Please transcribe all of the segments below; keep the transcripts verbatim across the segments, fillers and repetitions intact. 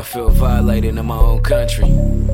feel violated in my own country.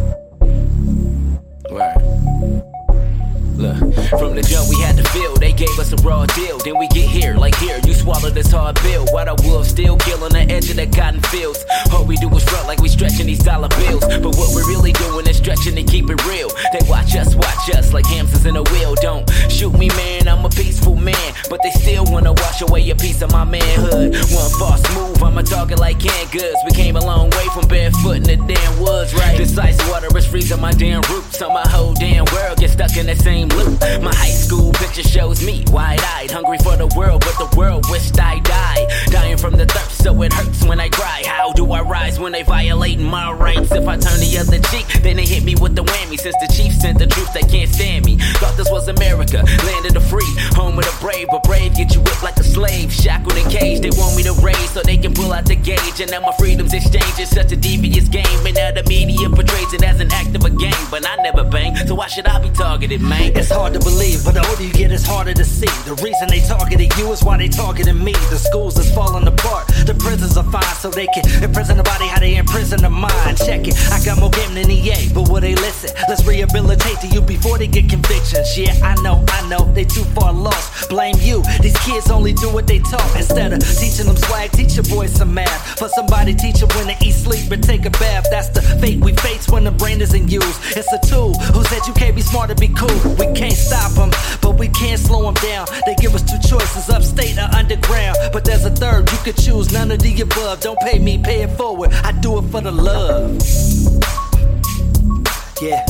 Right. Look, from the jump we had to feel, they gave us a raw deal. Then we get here, like here, you swallow this hard pill. Why the wolves still kill on the edge of the cotton fields? All we do is front like we stretching these dollar bills. But what we're really doing is stretching to keep it real. They watch us, watch us like hamsters in a wheel. Don't shoot me, man, I'm a peaceful man. But they still wanna wash away a piece of my manhood. One false move, I'm a target like canned goods. We came a long way from barefoot in the damn woods, right? This ice water is freezing my damn roots. So my whole damn world gets stuck in the same loop. My high school picture shows me wide-eyed, hungry for the world, but the world wished I died. Dying from the thirst, so it hurts when I cry. How do I rise when they violating my rights? If I turn the other cheek, then they hit me with the whammy. Since the chief sent the truth, they can't stand me. Thought this was America, land of the free, home of the brave. But brave get you whipped like a slave, shackled and caged. They want me to raise so they can pull out the gauge. And now my freedom's exchanged. It's such a devious game, and now the media portrays it as an act of a game. But I never bang, so why should I be targeted, man? It's hard to believe, but the older you get, it's harder to see. The reason they targeted you is why they targeted me. The schools is falling apart, the prisons are fine, so they can imprison the body how they imprison the mind. Check it, I got more game than E A, but will they listen? Let's rehabilitate to you before they get convictions. Yeah, I know, I know, they too far lost. Blame you, these kids only do what they talk. Instead of teaching them swag, teach your boys some math. For somebody teach them when to eat, sleep, and take a bath. That's the fate we face when the brain isn't used. It's a tool, who said you can't be smart to be cool? We can't stop them, but we can't slow them down. They give us two choices, upstate or underground. But there's a third, you could choose none of the above. Don't pay me, pay it forward, I do it for the love. Yeah.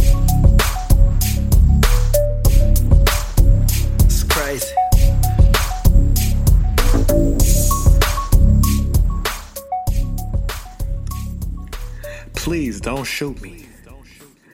It's crazy. Please don't shoot me.